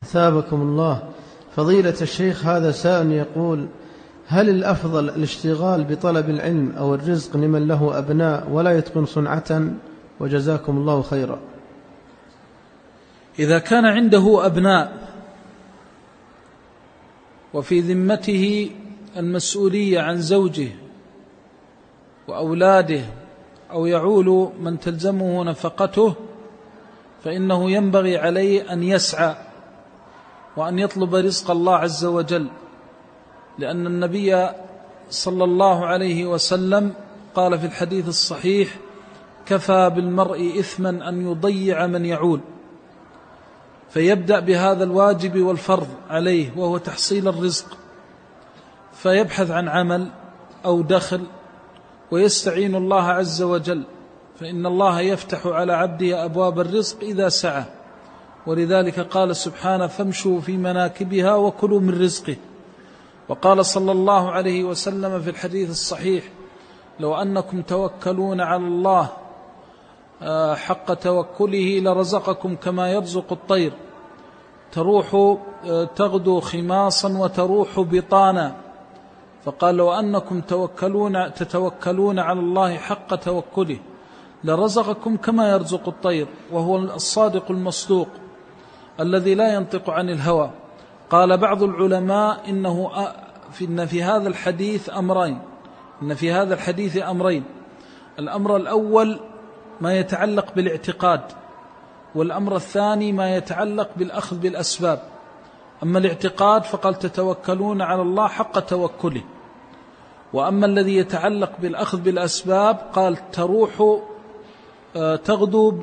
ثابكم الله. فضيلة الشيخ، هذا سائل يقول: هل الأفضل الاشتغال بطلب العلم أو الرزق لمن له أبناء ولا يتقن صنعة؟ وجزاكم الله خيرا. إذا كان عنده أبناء وفي ذمته المسؤولية عن زوجه وأولاده أو يعول من تلزمه نفقته، فإنه ينبغي عليه أن يسعى وأن يطلب رزق الله عز وجل، لأن النبي صلى الله عليه وسلم قال في الحديث الصحيح: كفى بالمرء إثما أن يضيع من يعول. فيبدأ بهذا الواجب والفرض عليه وهو تحصيل الرزق، فيبحث عن عمل أو دخل ويستعين الله عز وجل، فإن الله يفتح على عبده أبواب الرزق إذا سعى. ولذلك قال سبحانه: فامشوا في مناكبها وكلوا من رزقه. وقال صلى الله عليه وسلم في الحديث الصحيح: لو أنكم توكلون على الله حق توكله لرزقكم كما يرزق الطير تروح تغدو خماصا وتروح بطانا. فقال: لو أنكم تتوكلون على الله حق توكله لرزقكم كما يرزق الطير، وهو الصادق المصدوق الذي لا ينطق عن الهوى. قال بعض العلماء: إن في هذا الحديث أمرين. الأمر الأول ما يتعلق بالاعتقاد، والأمر الثاني ما يتعلق بالأخذ بالأسباب. أما الاعتقاد فقال: تتوكلون على الله حق توكله. وأما الذي يتعلق بالأخذ بالأسباب قال: تروح تغدو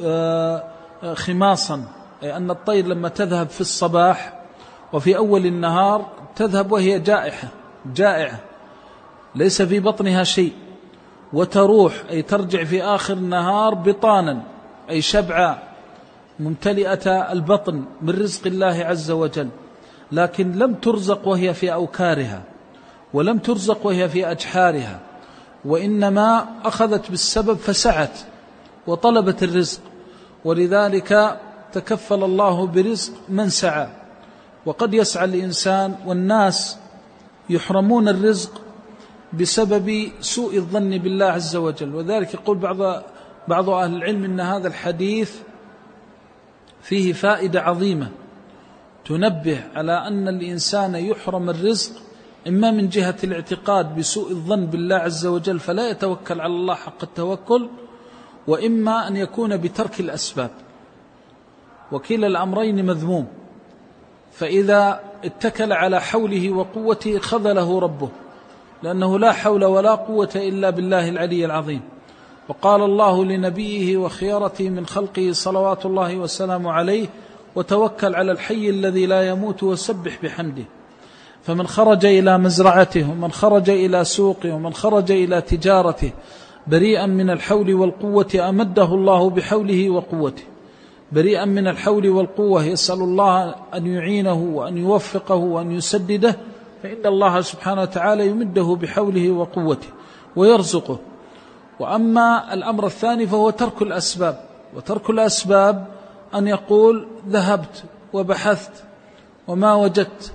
خماصا، أي أن الطير لما تذهب في الصباح وفي أول النهار تذهب وهي جائعة ليس في بطنها شيء، وتروح أي ترجع في آخر النهار بطانا أي شبعاء ممتلئة البطن من رزق الله عز وجل، لكن لم ترزق وهي في أوكارها ولم ترزق وهي في أجحارها، وإنما أخذت بالسبب فسعت وطلبت الرزق. ولذلك تكفل الله برزق من سعى. وقد يسعى الإنسان والناس يحرمون الرزق بسبب سوء الظن بالله عز وجل. وذلك يقول بعض أهل العلم إن هذا الحديث فيه فائدة عظيمة تنبه على أن الإنسان يحرم الرزق إما من جهة الاعتقاد بسوء الظن بالله عز وجل فلا يتوكل على الله حق التوكل، وإما أن يكون بترك الأسباب، وكلا الأمرين مذموم. فإذا اتكل على حوله وقوته خذله ربه، لأنه لا حول ولا قوة إلا بالله العلي العظيم. وقال الله لنبيه وخيرته من خلقه صلوات الله وسلامه عليه: وتوكل على الحي الذي لا يموت وسبح بحمده. فمن خرج إلى مزرعته ومن خرج إلى سوقه ومن خرج إلى تجارته بريئا من الحول والقوة أمده الله بحوله وقوته، بريئا من الحول والقوة، يسأل الله أن يعينه وأن يوفقه وأن يسدده، فإن الله سبحانه وتعالى يمده بحوله وقوته ويرزقه. وأما الأمر الثاني فهو ترك الأسباب، وترك الأسباب أن يقول: ذهبت وبحثت وما وجدت،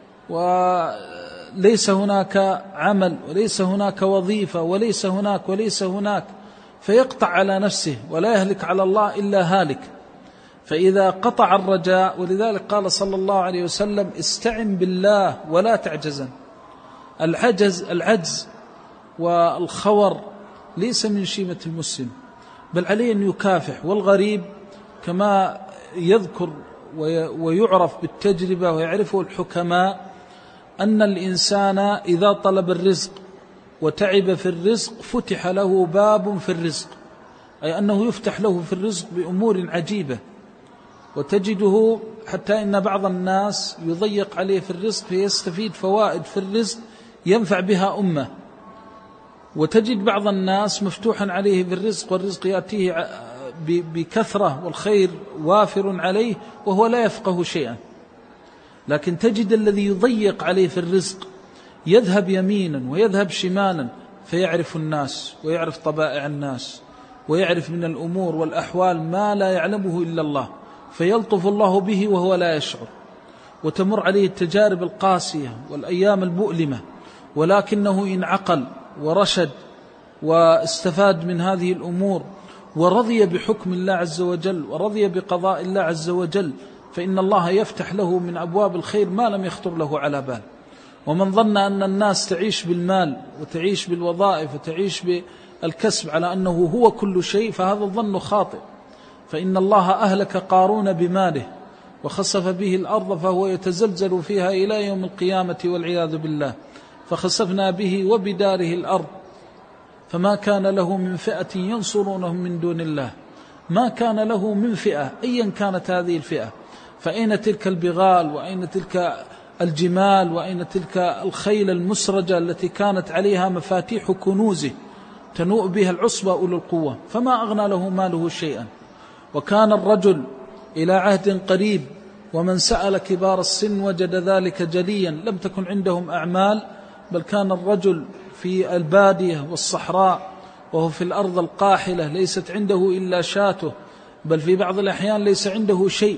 وليس هناك عمل وليس هناك وظيفة وليس هناك، فيقطع على نفسه ولا يهلك على الله إلا هالك. فإذا قطع الرجاء، ولذلك قال صلى الله عليه وسلم: استعن بالله ولا تعجزن. العجز والخور ليس من شيمة المسلم، بل عليه أن يكافح. والغريب كما يذكر ويعرف بالتجربة ويعرفه الحكماء أن الإنسان إذا طلب الرزق وتعب في الرزق فتح له باب في الرزق، أي أنه يفتح له في الرزق بأمور عجيبة. وتجده حتى إن بعض الناس يضيق عليه في الرزق فيستفيد فوائد في الرزق ينفع بها أمة، وتجد بعض الناس مفتوحا عليه في الرزق والرزق يأتيه بكثرة والخير وافر عليه وهو لا يفقه شيئا. لكن تجد الذي يضيق عليه في الرزق يذهب يمينا ويذهب شمالا فيعرف الناس ويعرف طبائع الناس ويعرف من الأمور والأحوال ما لا يعلمه إلا الله، فيلطف الله به وهو لا يشعر، وتمر عليه التجارب القاسية والأيام المؤلمة، ولكنه إن عقل ورشد واستفاد من هذه الأمور ورضي بحكم الله عز وجل ورضي بقضاء الله عز وجل، فإن الله يفتح له من أبواب الخير ما لم يخطر له على بال. ومن ظن أن الناس تعيش بالمال وتعيش بالوظائف وتعيش بالكسب على أنه هو كل شيء، فهذا الظن خاطئ. فإن الله أهلك قارون بماله وخسف به الأرض فهو يتزلزل فيها إلى يوم القيامة والعياذ بالله، فخسفنا به وبداره الأرض فما كان له من فئة ينصرونه من دون الله، ما كان له من فئة أيا كانت هذه الفئة. فأين تلك البغال وأين تلك الجمال وأين تلك الخيل المسرجة التي كانت عليها مفاتيح كنوزه تنوء بها العصبة أولو القوة؟ فما أغنى له ماله شيئا. وكان الرجل إلى عهد قريب ومن سأل كبار السن وجد ذلك جليا، لم تكن عندهم أعمال، بل كان الرجل في البادية والصحراء وهو في الأرض القاحلة ليست عنده إلا شاته، بل في بعض الأحيان ليس عنده شيء،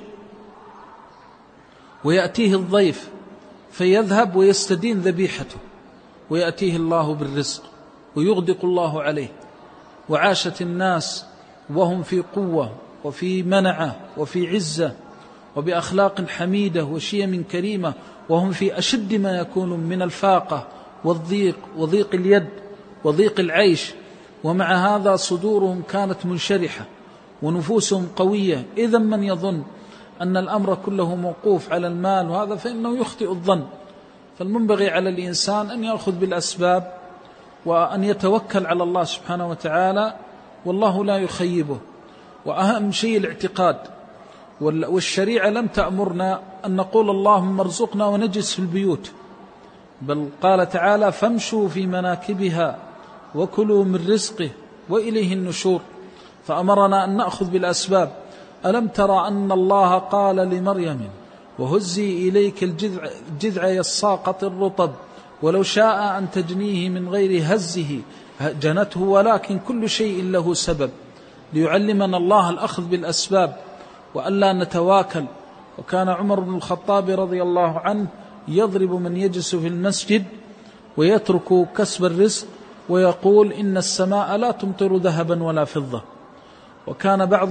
ويأتيه الضيف فيذهب ويستدين ذبيحته ويأتيه الله بالرزق ويغدق الله عليه. وعاشت الناس وهم في قوة وفي منعة وفي عزة وبأخلاق حميدة وشيم كريمة، وهم في أشد ما يكون من الفاقة والضيق وضيق اليد وضيق العيش، ومع هذا صدورهم كانت منشرحة ونفوسهم قوية. إذا من يظن أن الأمر كله موقوف على المال وهذا فإنه يخطئ الظن. فالمنبغي على الإنسان أن يأخذ بالأسباب وأن يتوكل على الله سبحانه وتعالى، والله لا يخيبه. وأهم شيء الاعتقاد، والشريعة لم تأمرنا أن نقول اللهم ارزقنا ونجلس في البيوت، بل قال تعالى فامشوا في مناكبها وكلوا من رزقه وإليه النشور، فأمرنا أن نأخذ بالأسباب. ألم ترى أن الله قال لمريم وهزي إليك الجذع يساقط الرطب ولو شاء أن تجنيه من غير هزه جنته، ولكن كل شيء له سبب، ليعلمنا الله الأخذ بالأسباب وألا نتواكل. وكان عمر بن الخطاب رضي الله عنه يضرب من يجلس في المسجد ويترك كسب الرزق ويقول إن السماء لا تمطر ذهبا ولا فضة. وكان بعض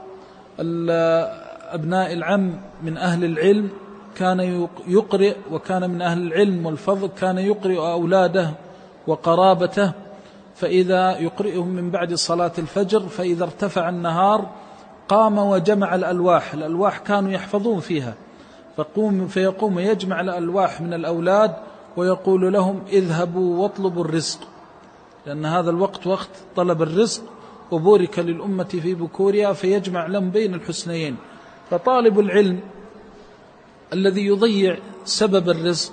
أبناء العم من أهل العلم كان يقرئ، وكان من أهل العلم والفضل كان يقرئ أولاده وقرابته، فإذا يقرئهم من بعد صلاة الفجر، فإذا ارتفع النهار قام وجمع الألواح كانوا يحفظون فيها، فيقوم يجمع الألواح من الأولاد ويقول لهم اذهبوا واطلبوا الرزق، لأن هذا الوقت وقت طلب الرزق، وبورك للأمة في بكورها، فيجمع لهم بين الحسنيين. فطالب العلم الذي يضيع سبب الرزق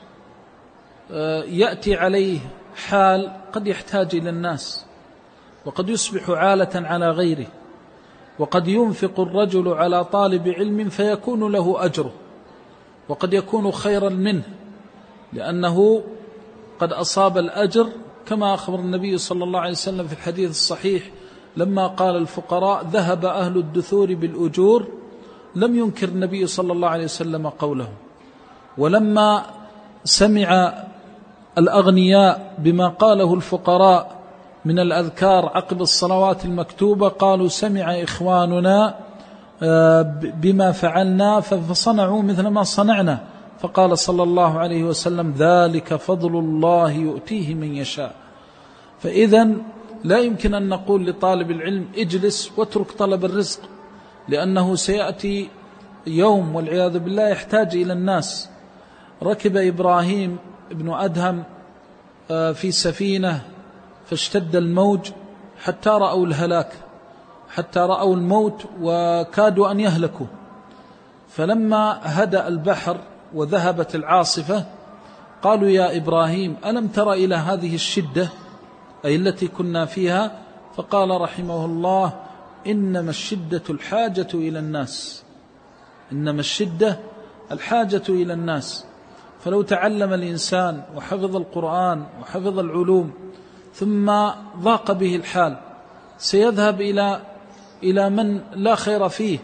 يأتي عليه حال قد يحتاج إلى الناس، وقد يصبح عالة على غيره، وقد ينفق الرجل على طالب علم فيكون له أجره، وقد يكون خيرا منه لأنه قد أصاب الأجر، كما أخبر النبي صلى الله عليه وسلم في الحديث الصحيح لما قال الفقراء ذهب أهل الدثور بالأجور، لم ينكر النبي صلى الله عليه وسلم قوله. ولما سمع الأغنياء بما قاله الفقراء من الأذكار عقب الصلوات المكتوبة قالوا سمع إخواننا بما فعلنا فصنعوا مثل ما صنعنا، فقال صلى الله عليه وسلم ذلك فضل الله يؤتيه من يشاء. فإذا لا يمكن أن نقول لطالب العلم اجلس واترك طلب الرزق، لأنه سيأتي يوم والعياذ بالله يحتاج إلى الناس. ركب إبراهيم ابن أدهم في سفينة فاشتد الموج حتى رأوا الهلاك، حتى رأوا الموت وكادوا أن يهلكوا، فلما هدأ البحر وذهبت العاصفة قالوا يا إبراهيم ألم تر إلى هذه الشدة أي التي كنا فيها؟ فقال رحمه الله إنما الشدة الحاجة إلى الناس، إنما الشدة الحاجة إلى الناس. فلو تعلم الإنسان وحفظ القرآن وحفظ العلوم ثم ضاق به الحال سيذهب إلى من لا خير فيه،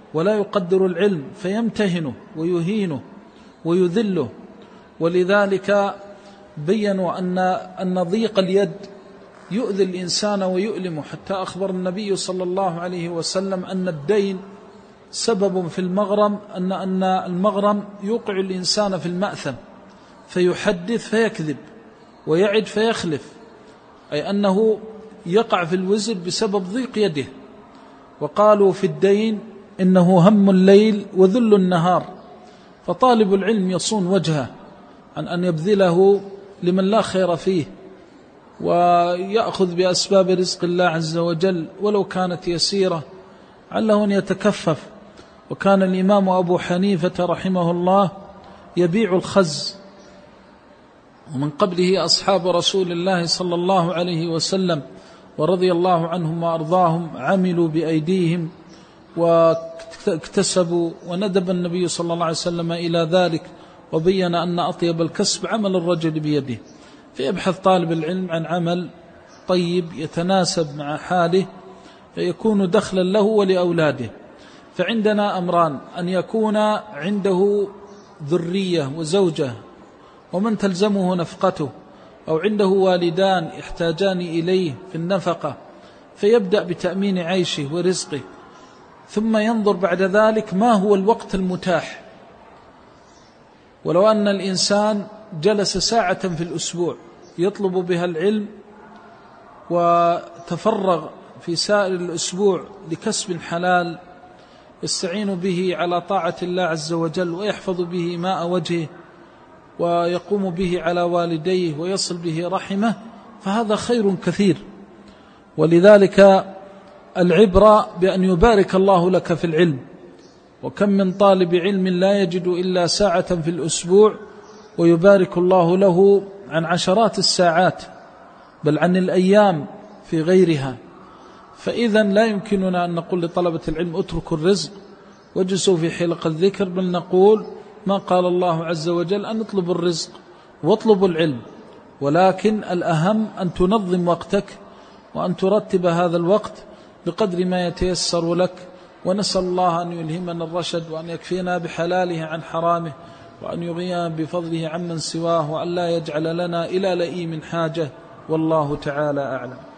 ولا يقدر العلم فيمتهنه ويهينه ويذله. ولذلك بيّنوا أن ضيق اليد يؤذي الإنسان ويؤلمه، حتى أخبر النبي صلى الله عليه وسلم أن الدين سبب في المغرم، أن المغرم يوقع الإنسان في المأثم، فيحدث فيكذب ويعد فيخلف، أي أنه يقع في الوزر بسبب ضيق يده. وقالوا في الدين إنه هم الليل وذل النهار، فطالب العلم يصون وجهه عن أن يبذله لمن لا خير فيه، ويأخذ بأسباب رزق الله عز وجل ولو كانت يسيرة، عله أن يتكفف. وكان الإمام أبو حنيفة رحمه الله يبيع الخز، ومن قبله أصحاب رسول الله صلى الله عليه وسلم ورضي الله عنهم وأرضاهم عملوا بأيديهم واكتسبوا، وندب النبي صلى الله عليه وسلم إلى ذلك، وبين أن أطيب الكسب عمل الرجل بيده. فيبحث طالب العلم عن عمل طيب يتناسب مع حاله فيكون دخلا له ولأولاده. فعندنا أمران: أن يكون عنده ذرية وزوجة ومن تلزمه نفقته، أو عنده والدان يحتاجان إليه في النفقة، فيبدأ بتأمين عيشه ورزقه، ثم ينظر بعد ذلك ما هو الوقت المتاح. ولو أن الإنسان جلس ساعة في الأسبوع يطلب بها العلم، وتفرغ في سائر الأسبوع لكسب حلال يستعين به على طاعة الله عز وجل، ويحفظ به ماء وجهه، ويقوم به على والديه، ويصل به رحمه، فهذا خير كثير. ولذلك العبرة بأن يبارك الله لك في العلم. وكم من طالب علم لا يجد إلا ساعة في الأسبوع ويبارك الله له عن عشرات الساعات، بل عن الأيام في غيرها. فإذا لا يمكننا أن نقول لطلبة العلم اتركوا الرزق واجلسوا في حلق الذكر، بل نقول ما قال الله عز وجل أن اطلبوا الرزق واطلبوا العلم، ولكن الأهم أن تنظم وقتك وأن ترتب هذا الوقت بقدر ما يتيسر لك. ونسأل الله أن يلهمنا الرشد، وأن يكفينا بحلاله عن حرامه، وأن يغنينا بفضله عمن سواه، وأن لا يجعل لنا إلى لئيم حاجة، والله تعالى أعلم.